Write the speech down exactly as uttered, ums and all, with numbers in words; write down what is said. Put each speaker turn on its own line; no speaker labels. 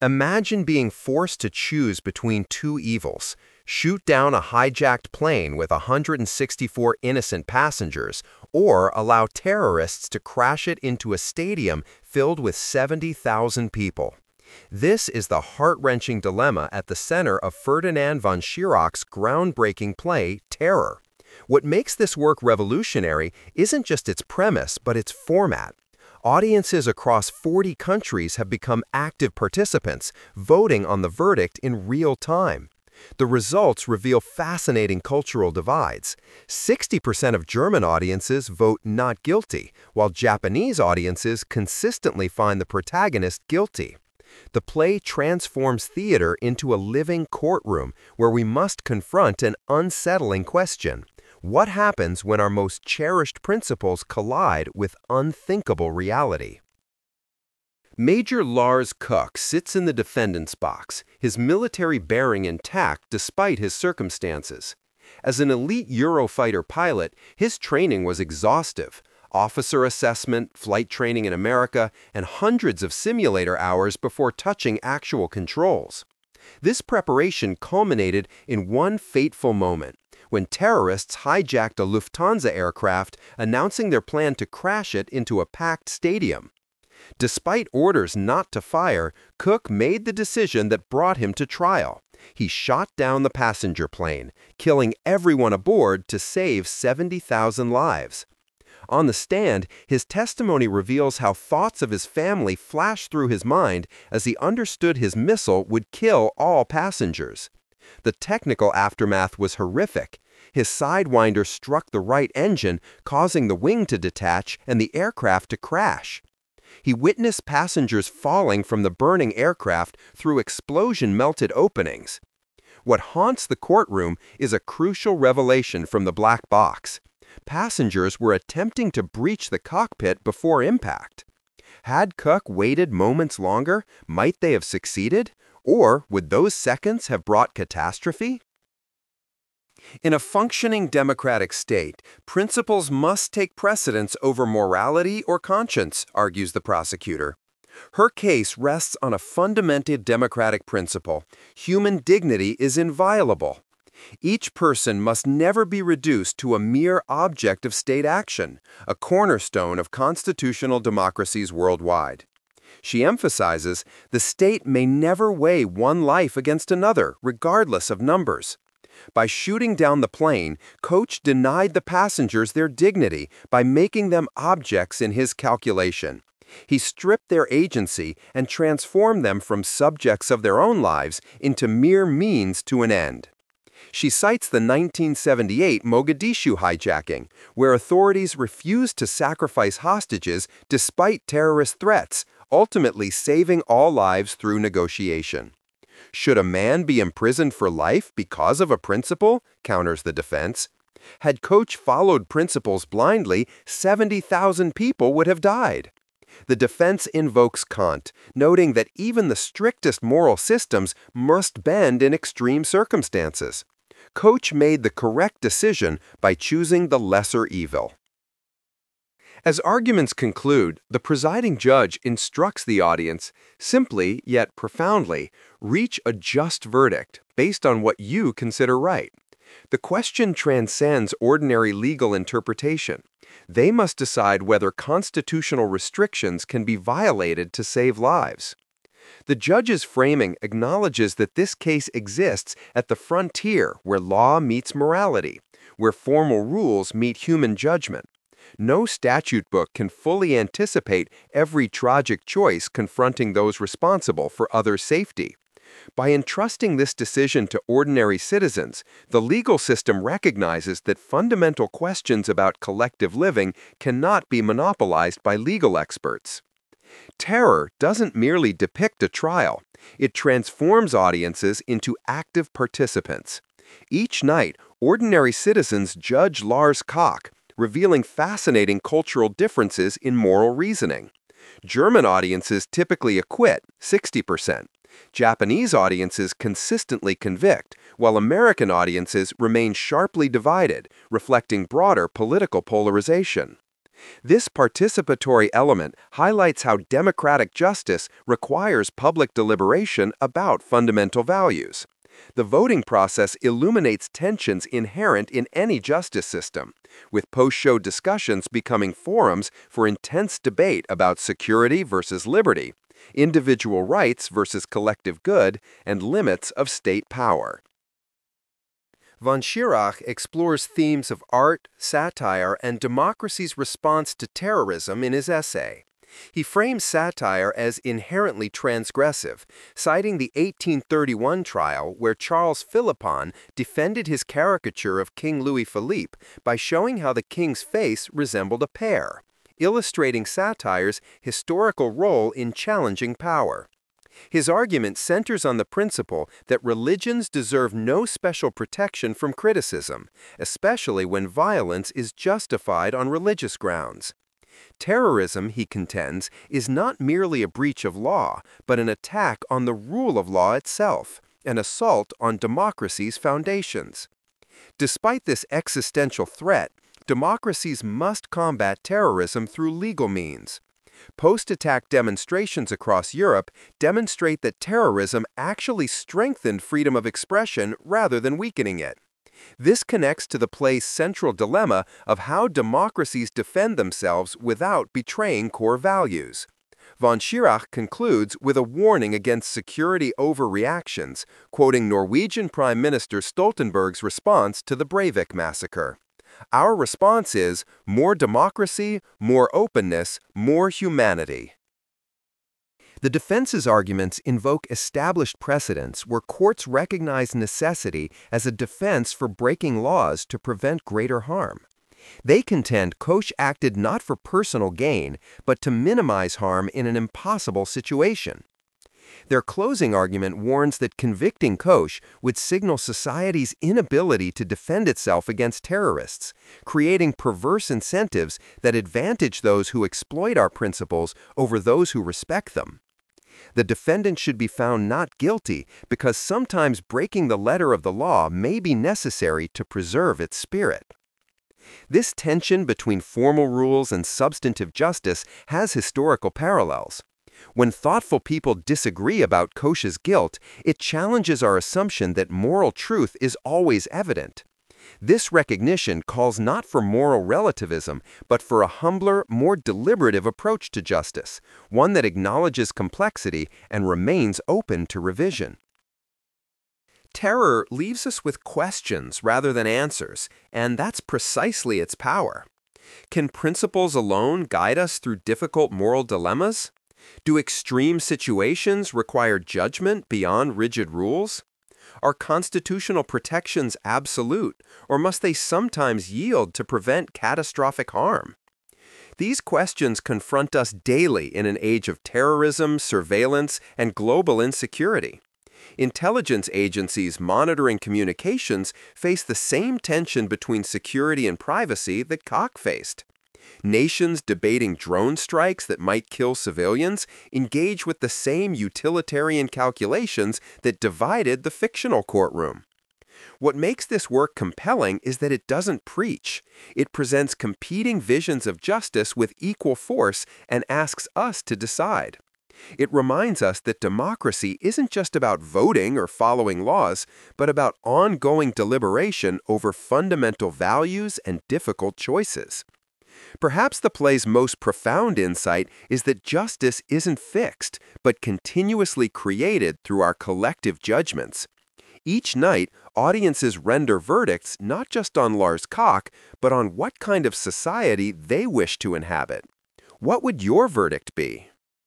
Imagine being forced to choose between two evils: shoot down a hijacked plane with one hundred sixty-four innocent passengers, or allow terrorists to crash it into a stadium filled with seventy thousand people. This is the heart-wrenching dilemma at the center of Ferdinand von Schirach's groundbreaking play, Terror. What makes this work revolutionary isn't just its premise, but its format. Audiences across forty countries have become active participants, voting on the verdict in real time. The results reveal fascinating cultural divides. sixty percent of German audiences vote not guilty, while Japanese audiences consistently find the protagonist guilty. The play transforms theater into a living courtroom where we must confront an unsettling question: what happens when our most cherished principles collide with unthinkable reality? Major Lars Koch sits in the defendant's box, his military bearing intact despite his circumstances. As an elite Eurofighter pilot, his training was exhaustive: officer assessment, flight training in America, and hundreds of simulator hours before touching actual controls. This preparation culminated in one fateful moment, when terrorists hijacked a Lufthansa aircraft, announcing their plan to crash it into a packed stadium. Despite orders not to fire, Koch made the decision that brought him to trial. He shot down the passenger plane, killing everyone aboard to save seventy thousand lives. On the stand, his testimony reveals how thoughts of his family flashed through his mind as he understood his missile would kill all passengers. The technical aftermath was horrific. His Sidewinder struck the right engine, causing the wing to detach and the aircraft to crash. He witnessed passengers falling from the burning aircraft through explosion-melted openings. What haunts the courtroom is a crucial revelation from the black box. Passengers were attempting to breach the cockpit before impact. Had Koch waited moments longer, might they have succeeded? Or would those seconds have brought catastrophe? In a functioning democratic state, principles must take precedence over morality or conscience, argues the prosecutor. Her case rests on a fundamental democratic principle: human dignity is inviolable. Each person must never be reduced to a mere object of state action, a cornerstone of constitutional democracies worldwide. She emphasizes the state may never weigh one life against another, regardless of numbers. By shooting down the plane, Koch denied the passengers their dignity by making them objects in his calculation. He stripped their agency and transformed them from subjects of their own lives into mere means to an end. She cites the nineteen seventy-eight Mogadishu hijacking, where authorities refused to sacrifice hostages despite terrorist threats, ultimately saving all lives through negotiation. Should a man be imprisoned for life because of a principle? Counters the defense. Had Koch followed principles blindly, seventy thousand people would have died. The defense invokes Kant, noting that even the strictest moral systems must bend in extreme circumstances. Koch made the correct decision by choosing the lesser evil. As arguments conclude, the presiding judge instructs the audience, simply yet profoundly, reach a just verdict based on what you consider right. The question transcends ordinary legal interpretation. They must decide whether constitutional restrictions can be violated to save lives. The judge's framing acknowledges that this case exists at the frontier where law meets morality, where formal rules meet human judgment. No statute book can fully anticipate every tragic choice confronting those responsible for others' safety. By entrusting this decision to ordinary citizens, the legal system recognizes that fundamental questions about collective living cannot be monopolized by legal experts. Terror doesn't merely depict a trial. It transforms audiences into active participants. Each night, ordinary citizens judge Lars Koch, revealing fascinating cultural differences in moral reasoning. German audiences typically acquit, sixty percent. Japanese audiences consistently convict, while American audiences remain sharply divided, reflecting broader political polarization. This participatory element highlights how democratic justice requires public deliberation about fundamental values. The voting process illuminates tensions inherent in any justice system, with post-show discussions becoming forums for intense debate about security versus liberty, individual rights versus collective good, and limits of state power. Von Schirach explores themes of art, satire, and democracy's response to terrorism in his essay. He frames satire as inherently transgressive, citing the eighteen thirty-one trial where Charles Philippon defended his caricature of King Louis Philippe by showing how the king's face resembled a pear, illustrating satire's historical role in challenging power. His argument centers on the principle that religions deserve no special protection from criticism, especially when violence is justified on religious grounds. Terrorism, he contends, is not merely a breach of law, but an attack on the rule of law itself, an assault on democracy's foundations. Despite this existential threat, democracies must combat terrorism through legal means. Post-attack demonstrations across Europe demonstrate that terrorism actually strengthened freedom of expression rather than weakening it. This connects to the play's central dilemma of how democracies defend themselves without betraying core values. Von Schirach concludes with a warning against security overreactions, quoting Norwegian Prime Minister Stoltenberg's response to the Breivik massacre. Our response is more democracy, more openness, more humanity. The defense's arguments invoke established precedents where courts recognize necessity as a defense for breaking laws to prevent greater harm. They contend Koch acted not for personal gain, but to minimize harm in an impossible situation. Their closing argument warns that convicting Koch would signal society's inability to defend itself against terrorists, creating perverse incentives that advantage those who exploit our principles over those who respect them. The defendant should be found not guilty because sometimes breaking the letter of the law may be necessary to preserve its spirit. This tension between formal rules and substantive justice has historical parallels. When thoughtful people disagree about Koch's guilt, it challenges our assumption that moral truth is always evident. This recognition calls not for moral relativism, but for a humbler, more deliberative approach to justice, one that acknowledges complexity and remains open to revision. Terror leaves us with questions rather than answers, and that's precisely its power. Can principles alone guide us through difficult moral dilemmas? Do extreme situations require judgment beyond rigid rules? Are constitutional protections absolute, or must they sometimes yield to prevent catastrophic harm? These questions confront us daily in an age of terrorism, surveillance, and global insecurity. Intelligence agencies monitoring communications face the same tension between security and privacy that Koch faced. Nations debating drone strikes that might kill civilians engage with the same utilitarian calculations that divided the fictional courtroom. What makes this work compelling is that it doesn't preach. It presents competing visions of justice with equal force and asks us to decide. It reminds us that democracy isn't just about voting or following laws, but about ongoing deliberation over fundamental values and difficult choices. Perhaps the play's most profound insight is that justice isn't fixed, but continuously created through our collective judgments. Each night, audiences render verdicts not just on Lars Koch, but on what kind of society they wish to inhabit. What would your verdict be?